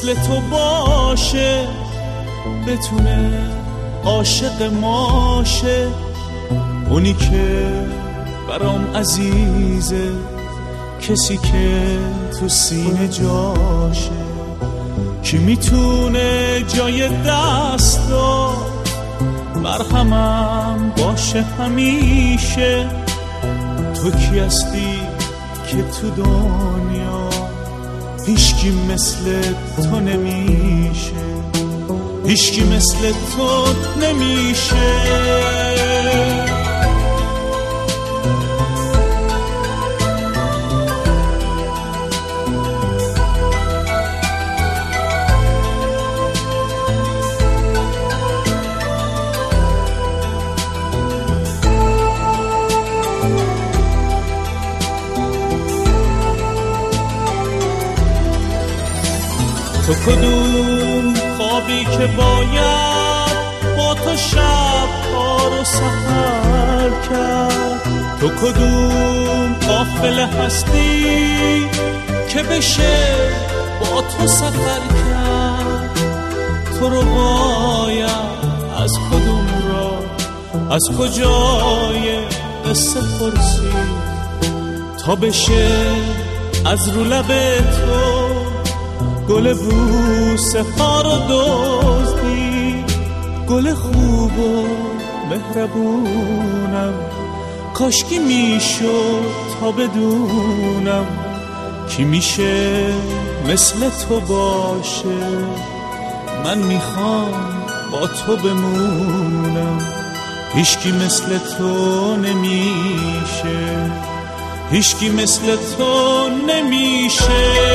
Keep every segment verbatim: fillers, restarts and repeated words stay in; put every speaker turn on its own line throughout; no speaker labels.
مثل تو باشه، بتونه عاشق ماشه، اونی که برام عزیزه، کسی که تو سینه جاشه. کی میتونه جای دستا مرهمم باشه همیشه؟ تو کی هستی که تو دنیا هیچکی مثل تو نمیشه، هیچکی مثل تو نمیشه. تو کدوم خوابی که باید با تو شب ها رو سحر کرد؟ تو کدوم قافله هستی که بشه با تو سفر کرد؟ تو رو باید از کدوم را از کجای قصه پرسید تا بشه از رو لب تو گل بوسه ها رو دزدی؟ گل خوب و مهربونم کاشکی میشد تا بدونم کی میشه مثل تو باشه. من میخوام با تو بمونم، هیچکی مثل تو نمیشه، هیچکی مثل تو نمیشه.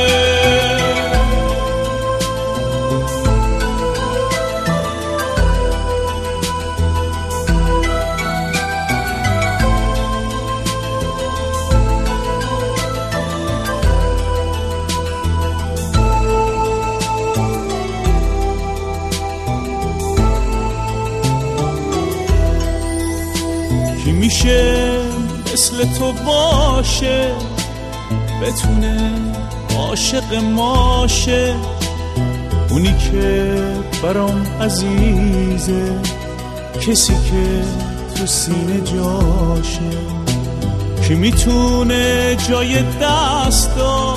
کی میشه مثل تو باشه، بتونه عاشق ماشه، اونی که برام عزیزه، کسی که تو سینه جاشه. کی میتونه جای دست داد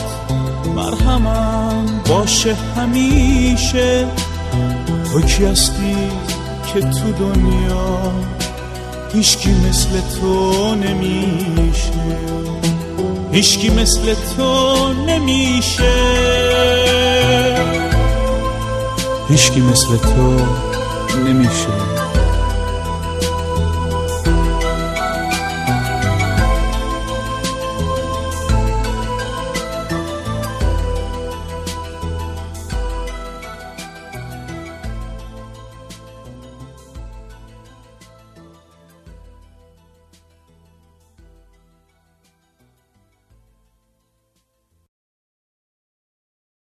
مرهمم باشه همیشه؟ تو کی هستی که تو دنیا هیچکی مثل تو نمیشه، هیچکی مثل تو نمیشه، هیچکی مثل تو نمیشه.